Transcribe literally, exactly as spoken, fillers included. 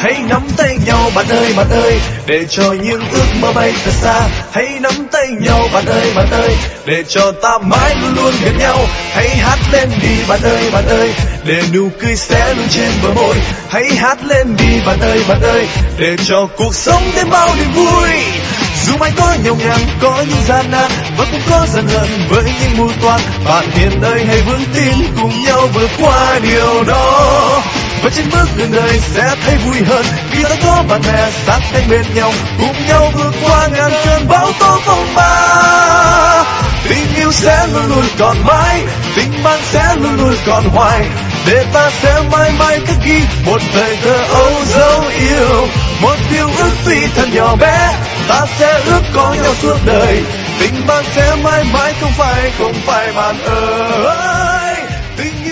Hãy nắm tay nhau bạn ơi bạn ơi, để cho những ước mơ bay thật xa. Hãy nắm tay nhau bạn ơi bạn ơi, để cho ta mãi luôn luôn gần nhau. Hãy hát lên đi bạn ơi bạn ơi, để nụ cười sẽ luôn trên bờ môi. Hãy hát lên đi bạn ơi bạn ơi, để cho cuộc sống thêm bao niềm vui. Dù mãi có nhọc nhằn, có những gian nan và cũng có giận hờn với những mưu toan, bạn hiền ơi hãy vững tin cùng nhau vượt qua điều đó. Và trên bước đường đời sẽ thấy vui hơn khi ta có bạn bè sát cánh bên nhau, cùng nhau vượt qua ngàn cơn bão tố phong ba. Tình yêu sẽ luôn luôn còn mãi, tình bạn sẽ luôn luôn còn hoài, để ta sẽ mãi mãi khắc ghi một thời thơ ấu dấu yêu. Một điều ước tuy thật nhỏ bé, ta sẽ ước có nhau suốt đời. Tình bạn sẽ mãi mãi không phải không phải bạn ơi. Tình